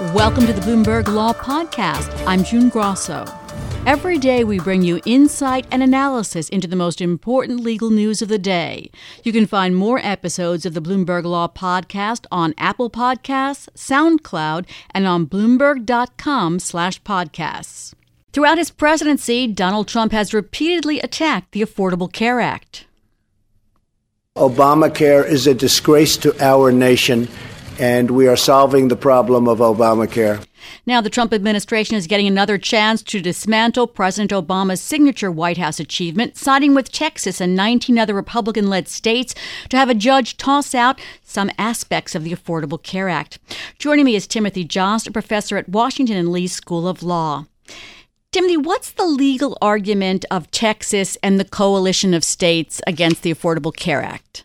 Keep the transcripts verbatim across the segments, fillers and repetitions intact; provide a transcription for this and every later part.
Welcome to the Bloomberg Law Podcast. I'm June Grosso. Every day we bring you insight and analysis into the most important legal news of the day. You can find more episodes of the Bloomberg Law Podcast on Apple Podcasts, SoundCloud, and on Bloomberg.com slash podcasts. Throughout his presidency, Donald Trump has repeatedly attacked the Affordable Care Act. Obamacare is a disgrace to our nation, and we are solving the problem of Obamacare. Now, the Trump administration is getting another chance to dismantle President Obama's signature White House achievement, siding with Texas and nineteen other Republican-led states to have a judge toss out some aspects of the Affordable Care Act. Joining me is Timothy Jost, a professor at Washington and Lee School of Law. Timothy, what's the legal argument of Texas and the coalition of states against the Affordable Care Act?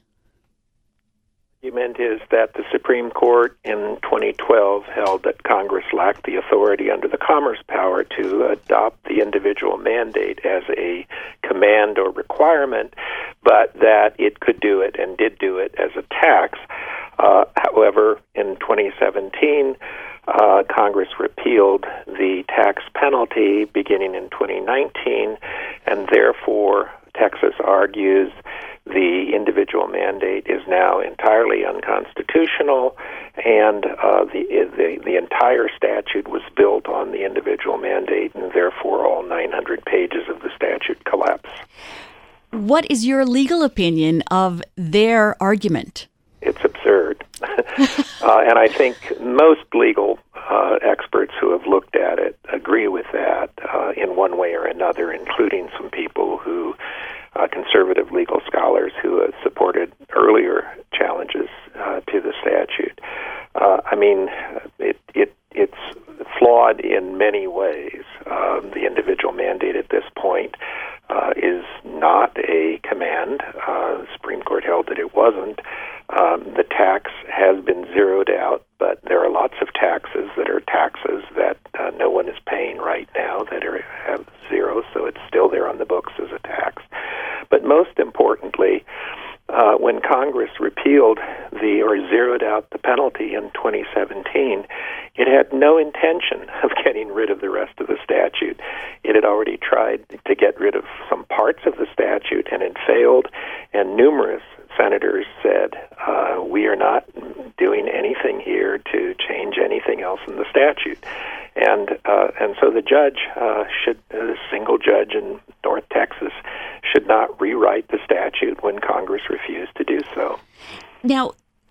The argument is that the Supreme Court in twenty twelve held that Congress lacked the authority under the Commerce Power to adopt the individual mandate as a command or requirement, but that it could do it and did do it as a tax. Uh, however, in twenty seventeen, Uh, Congress repealed the tax penalty beginning in twenty nineteen, and therefore Texas argues the individual mandate is now entirely unconstitutional, and uh, the, the the entire statute was built on the individual mandate, and therefore all nine hundred pages of the statute collapse. What is your legal opinion of their argument? It's absurd. uh, and I think most legal uh, experts who have looked at it agree with that uh, in one way or another, including some people who, uh, conservative legal scholars who have supported earlier challenges uh, to the statute. Uh, I mean, it, it it's flawed in many ways. Um, the individual mandate at this point uh, is not a command. Uh, the Supreme Court held that it wasn't. Um, the tax has been zeroed out, but there are lots of taxes that are taxes that uh, no one is paying right now that are, have zero, so it's still there on the books as a tax. But most importantly, uh, when Congress repealed the or zeroed out the penalty in twenty seventeen, it had no intention of getting rid of the rest of the statute. It had already tried to get rid of some parts of the statute, and it failed, and numerous senators said, uh, we are not doing anything here to change anything else in the statute. And uh, and so the judge uh, should, a single judge in North Texas, should not rewrite the statute when Congress refused to do so. Now,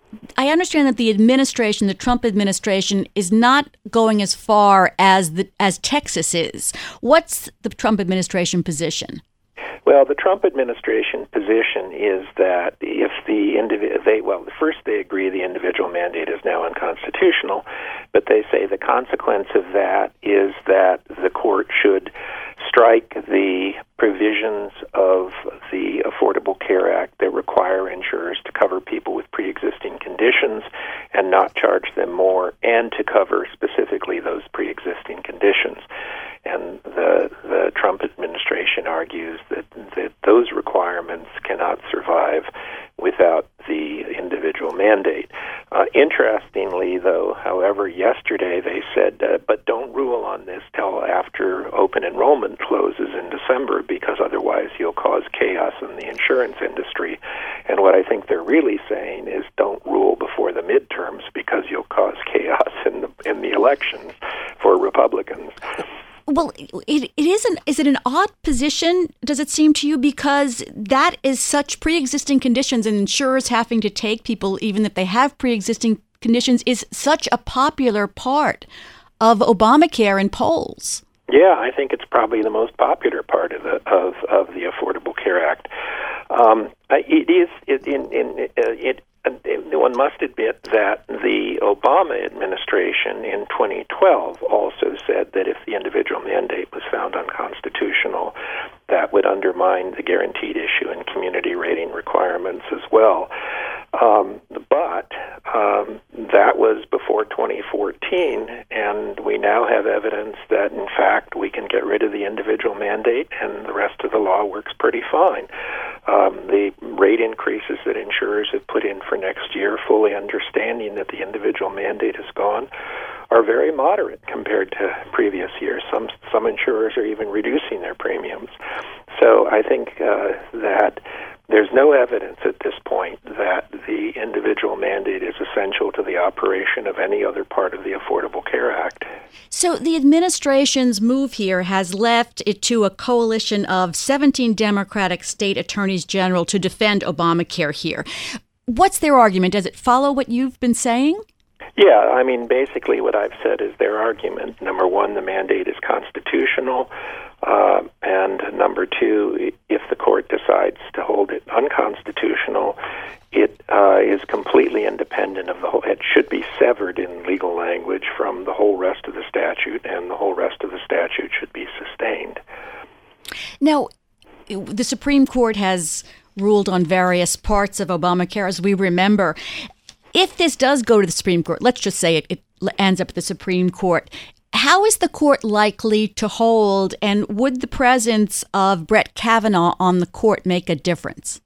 I understand that the administration, the Trump administration, is not going as far as the, as Texas is. What's the Trump administration position? Well, the Trump administration position is that if the individual, they well, first they agree the individual mandate is now unconstitutional, but they say the consequence of that is that the court should strike the provisions of the Affordable Care Act that require insurers to cover people with pre-existing conditions and not charge them more, and to cover specifically those pre-existing conditions. And the the Trump administration argues that, that those requirements cannot survive without the individual mandate. Uh, interestingly, though, however, yesterday they said, uh, but don't rule on this till after open enrollment closes in December, because otherwise you'll cause chaos in the insurance industry. And what I think they're really saying is don't rule before the midterms, because you'll cause chaos in the in the elections for Republicans. Well, it, it isn't. Is it an odd position, does it seem to you? Because that is such pre-existing conditions, and insurers having to take people, even if they have pre-existing conditions, is such a popular part of Obamacare in polls. Yeah, I think it's probably the most popular part of the of, of the Affordable Care Act. Um, it is it, in in it. One must admit that the Obama administration in twenty twelve also said that if the individual mandate was found unconstitutional, that would undermine the guaranteed issue and community rating requirements as well. Um, but um, that was before twenty fourteen, and we now have evidence that, in fact, we can get rid of the individual mandate and the rest of the law works pretty fine. um, the rate increases that insurers have put in for next year, fully understanding that the individual mandate is gone, are very moderate compared to previous years. Some some insurers are even reducing their premiums. So I think uh, that there's no evidence at this point that the individual mandate is essential to the operation of any other part of the Affordable Care Act. So the administration's move here has left it to a coalition of seventeen Democratic state attorneys general to defend Obamacare here. What's their argument? Does it follow what you've been saying? Yeah, I mean, basically what I've said is their argument. Number one, the mandate is constitutional. Uh, and number two, if the court decides to hold it unconstitutional, it uh, is completely independent of the whole. It should be severed in legal language from the whole rest of the statute, and the whole rest of the statute should be sustained. Now, the Supreme Court has ruled on various parts of Obamacare, as we remember. If this does go to the Supreme Court, let's just say it, it ends up at the Supreme Court, how is the court likely to hold, and would the presence of Brett Kavanaugh on the court make a difference?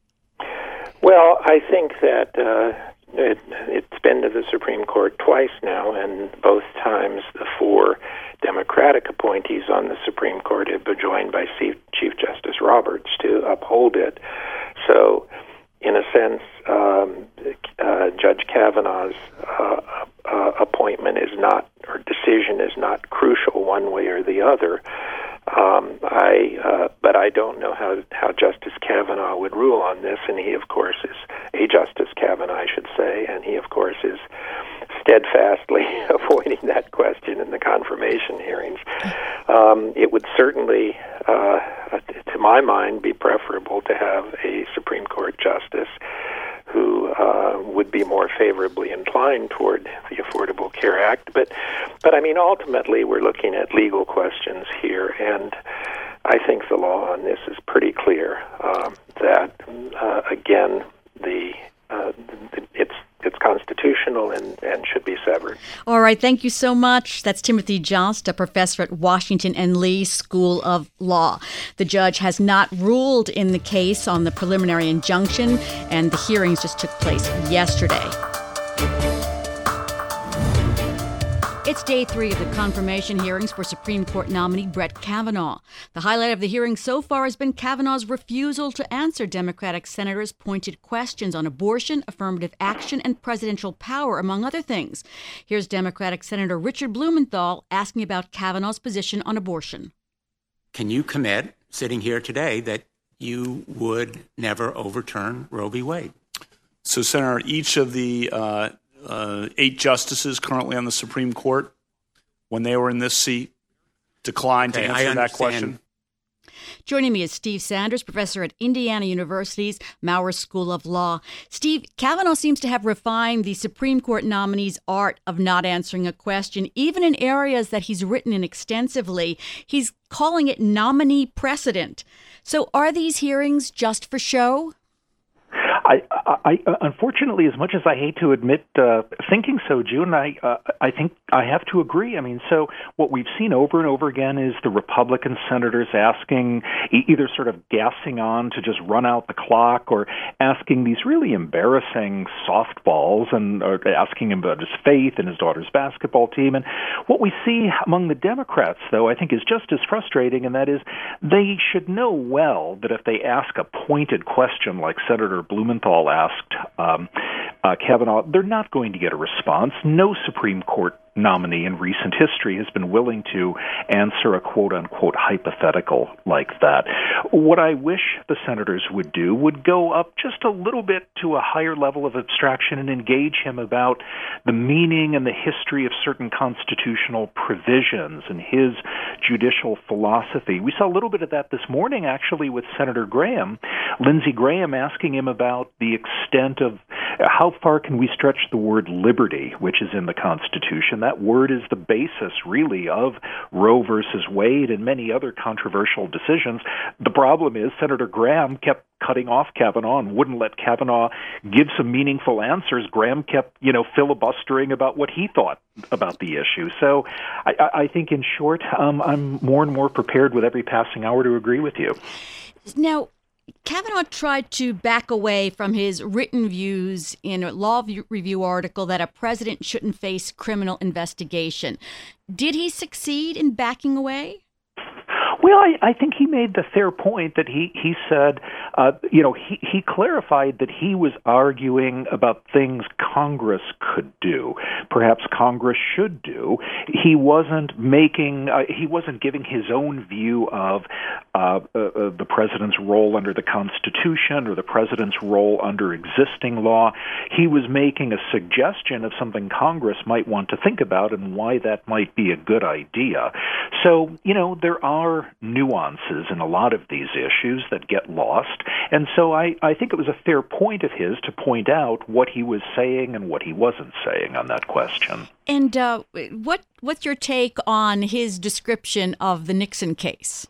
Well, I think that uh, it, it's been to the Supreme Court twice now, and both times the four Democratic appointees on the Supreme Court have been joined by Chief Justice Roberts to uphold it. So, in a sense, um, uh, Judge Kavanaugh's uh, uh, appointment is not, or decision is not crucial one way or the other. Um, I, uh, but I don't know how, how Justice Kavanaugh would rule on this, and he, of course, is a Justice Kavanaugh, I should say, and he, of course, is steadfastly avoiding that question in the confirmation hearings. Um, it would certainly, uh, to my mind, be preferable to have a Supreme Court justice who uh, would be more favorably inclined toward the Affordable Care Act. But, but I mean, ultimately, we're looking at legal questions here, and I think the law on this is pretty clear um, that, uh, again, the uh, it's it's constitutional and, and should be severed. All right. Thank you so much. That's Timothy Just, a professor at Washington and Lee School of Law. The judge has not ruled in the case on the preliminary injunction, and the hearings just took place yesterday. It's day three of the confirmation hearings for Supreme Court nominee Brett Kavanaugh. The highlight of the hearing so far has been Kavanaugh's refusal to answer Democratic senators' pointed questions on abortion, affirmative action, and presidential power, among other things. Here's Democratic Senator Richard Blumenthal asking about Kavanaugh's position on abortion. Can you commit, sitting here today, that you would never overturn Roe v. Wade? So, Senator, each of the uh, uh, eight justices currently on the Supreme Court, when they were in this seat, declined okay, to answer that question. Joining me is Steve Sanders, professor at Indiana University's Maurer School of Law. Steve, Kavanaugh seems to have refined the Supreme Court nominee's art of not answering a question, even in areas that he's written in extensively. He's calling it nominee precedent. So are these hearings just for show? I, I, I, unfortunately, as much as I hate to admit uh, thinking so, June, I, uh, I think I have to agree. I mean, so what we've seen over and over again is the Republican senators asking, either sort of gassing on to just run out the clock, or asking these really embarrassing softballs, and or asking him about his faith and his daughter's basketball team. And what we see among the Democrats, though, I think is just as frustrating, and that is they should know well that if they ask a pointed question like Senator Blumenthal asked um, uh, Kavanaugh, they're not going to get a response. No Supreme Court nominee in recent history has been willing to answer a quote-unquote hypothetical like that. What I wish the senators would do would go up just a little bit to a higher level of abstraction and engage him about the meaning and the history of certain constitutional provisions and his judicial philosophy. We saw a little bit of that this morning, actually, with Senator Graham, Lindsey Graham, asking him about the extent of how far can we stretch the word liberty, which is in the Constitution. That word is the basis, really, of Roe versus Wade and many other controversial decisions. The problem is Senator Graham kept cutting off Kavanaugh and wouldn't let Kavanaugh give some meaningful answers. Graham kept, you know, filibustering about what he thought about the issue. So I, I think, in short, um, I'm more and more prepared with every passing hour to agree with you. Now, Kavanaugh tried to back away from his written views in a law review article that a president shouldn't face criminal investigation. Did he succeed in backing away? Well, I, I think he made the fair point that he, he said, uh, you know, he, he clarified that he was arguing about things Congress could do, perhaps Congress should do. He wasn't making, uh, he wasn't giving his own view of uh, uh, uh, the president's role under the Constitution or the president's role under existing law. He was making a suggestion of something Congress might want to think about and why that might be a good idea. So, you know, there are nuances in a lot of these issues that get lost. And so I, I think it was a fair point of his to point out what he was saying and what he wasn't saying on that question. And uh, what what's your take on his description of the Nixon case?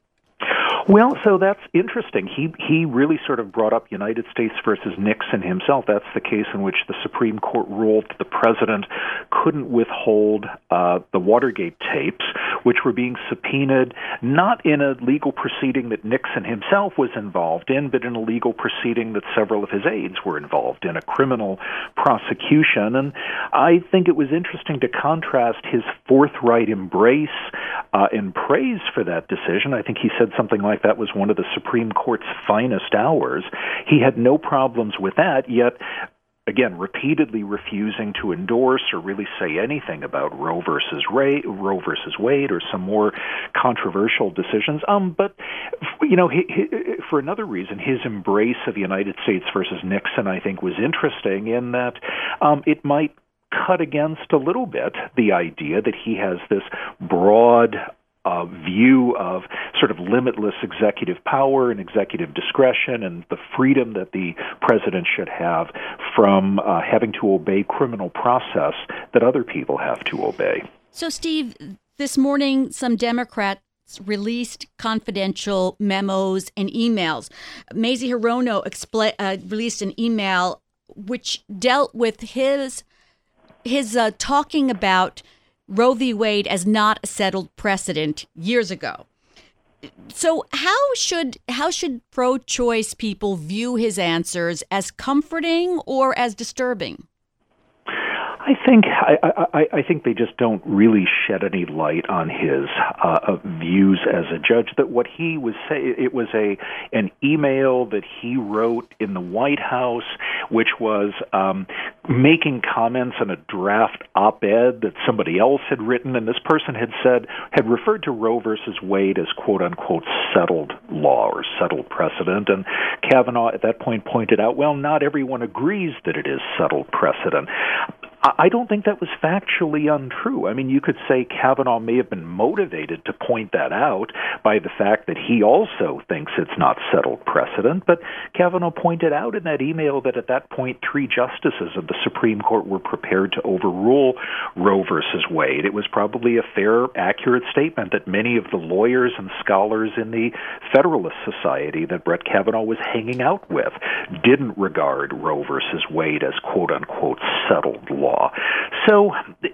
Well, so that's interesting. He he really sort of brought up United States versus Nixon himself. That's the case in which the Supreme Court ruled that the president couldn't withhold uh, the Watergate tapes, which were being subpoenaed not in a legal proceeding that Nixon himself was involved in, but in a legal proceeding that several of his aides were involved in, a criminal prosecution. And I think it was interesting to contrast his forthright embrace uh, and praise for that decision. I think he said something like that was one of the Supreme Court's finest hours. He had no problems with that, yet again, repeatedly refusing to endorse or really say anything about Roe versus Ray, Roe versus Wade, or some more controversial decisions. Um, but you know, he, he, for another reason, his embrace of United States versus Nixon, I think, was interesting in that um, it might cut against a little bit the idea that he has this broad Uh, view of sort of limitless executive power and executive discretion and the freedom that the president should have from uh, having to obey criminal process that other people have to obey. So, Steve, this morning some Democrats released confidential memos and emails. Mazie Hirono expl- uh, released an email which dealt with his, his uh, talking about Roe v. Wade as not a settled precedent years ago. So how should how should pro-choice people view his answers, as comforting or as disturbing? I think I, I, I think they just don't really shed any light on his uh, views as a judge. That what he was saying, it was a an email that he wrote in the White House, which was um, making comments on a draft op-ed that somebody else had written, and this person had said had referred to Roe versus Wade as "quote unquote" settled law or settled precedent. And Kavanaugh at that point pointed out, well, not everyone agrees that it is settled precedent. I don't think that was factually untrue. I mean, you could say Kavanaugh may have been motivated to point that out by the fact that he also thinks it's not settled precedent, but Kavanaugh pointed out in that email that at that point three justices of the Supreme Court were prepared to overrule Roe versus Wade. It was probably a fair, accurate statement that many of the lawyers and scholars in the Federalist Society that Brett Kavanaugh was hanging out with didn't regard Roe versus Wade as quote-unquote settled law. So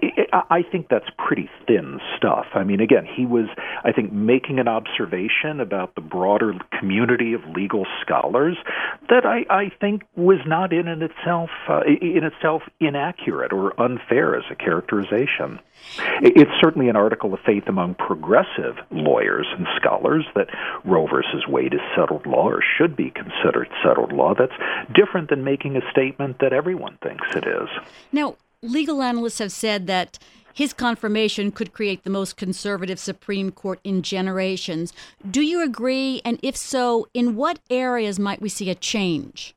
I think that's pretty thin stuff. I mean, again, he was, I think, making an observation about the broader community of legal scholars that I, I think was not in, in itself uh, in itself inaccurate or unfair as a characterization. It's certainly an article of faith among progressive lawyers and scholars that Roe versus Wade is settled law or should be considered settled law. That's different than making a statement that everyone thinks it is. Now, legal analysts have said that his confirmation could create the most conservative Supreme Court in generations. Do you agree? And if so, in what areas might we see a change?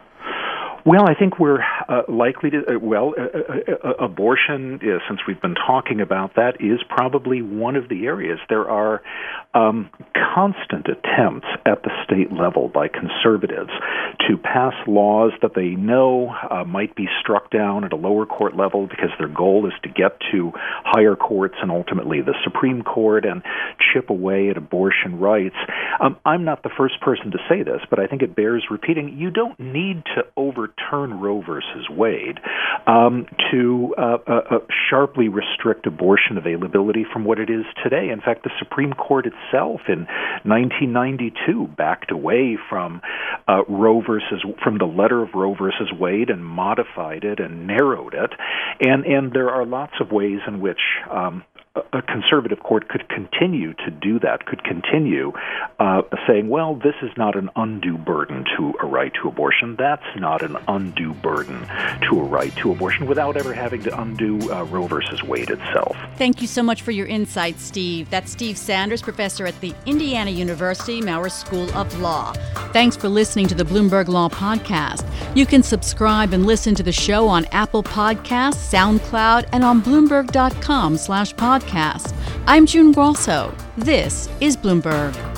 Well, I think we're uh, likely to, uh, well, uh, uh, uh, abortion, uh, since we've been talking about that, is probably one of the areas. There are um, constant attempts at the state level by conservatives to pass laws that they know uh, might be struck down at a lower court level because their goal is to get to higher courts and ultimately the Supreme Court and chip away at abortion rights. Um, I'm not the first person to say this, but I think it bears repeating. You don't need to overturn Roe versus versus Wade, um, to uh, uh, uh, sharply restrict abortion availability from what it is today. In fact, the Supreme Court itself in nineteen ninety-two backed away from uh, Roe versus from the letter of Roe versus Wade and modified it and narrowed it. And and there are lots of ways in which um, a conservative court could continue to do that, could continue uh, saying, well, this is not an undue burden to a right to abortion. That's not an undue burden to a right to abortion, without ever having to undo uh, Roe versus Wade itself. Thank you so much for your insights, Steve. That's Steve Sanders, professor at the Indiana University Maurer School of Law. Thanks for listening to the Bloomberg Law Podcast. You can subscribe and listen to the show on Apple Podcasts, SoundCloud, and on Bloomberg dot com slash podcast. I'm June Grosso. This is Bloomberg.